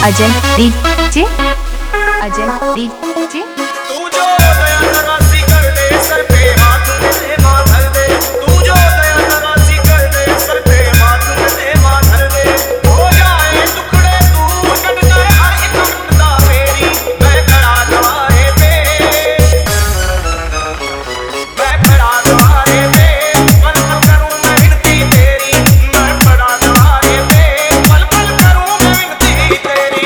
Ajay DJ, Ajay DJ. तू जो दया नवाज़ी कर दे सर पे हाथ मेरे माँ धर दे। तू जो दया नवाज़ी कर दे सर पे हाथ मेरे माँ धर दे। हो जाए टुकड़े तू कट जाए हर एक टुकड़ा मेरी। मैं खड़ा द्वारे पे, मैं खड़ा द्वारे पे, पल पल करूँ मैं विनती तेरी। मैं खड़ा द्वारे पे, पल पल करूँ मैं विनती तेरी।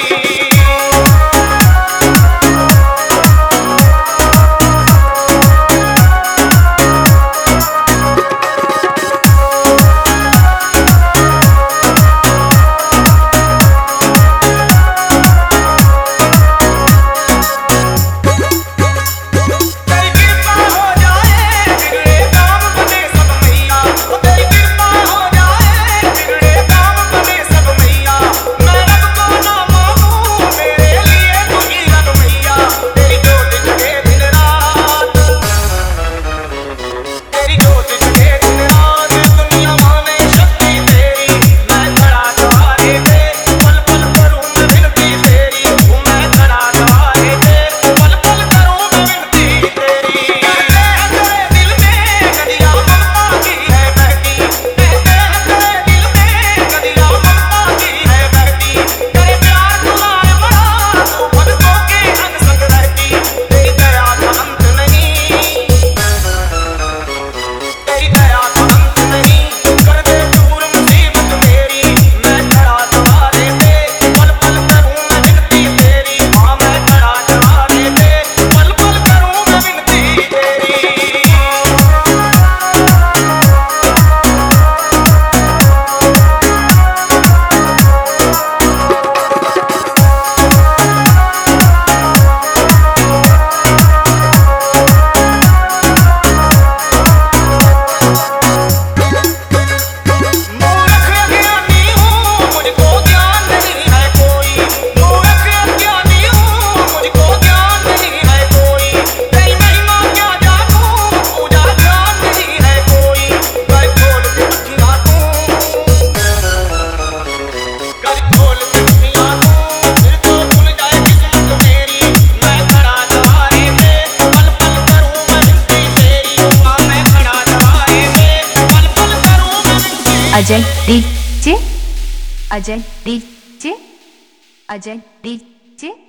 Ajay DJ, Ajay DJ, Ajay DJ.